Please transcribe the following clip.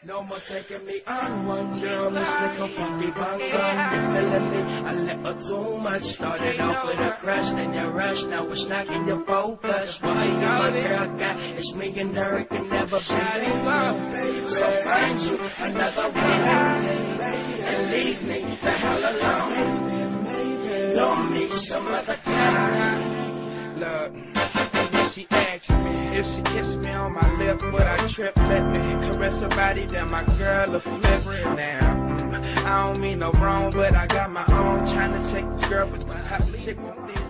No more taking me on one girl, Miss Little Funky Bang Bang. You feeling me? I let her too much. Started off with a crush, then you rush. Now it's knocking your focus. Why you my girl got? It's me and her, it can never be. So find you another one and leave me the hell alone. Don't meet some other time. Look. She asked me if she kissed me on my lip, would I trip? Let me caress her body, then my girl a flip. Now, I don't mean no wrong, but I got my own. Trying to take this girl, but this type of chick won't be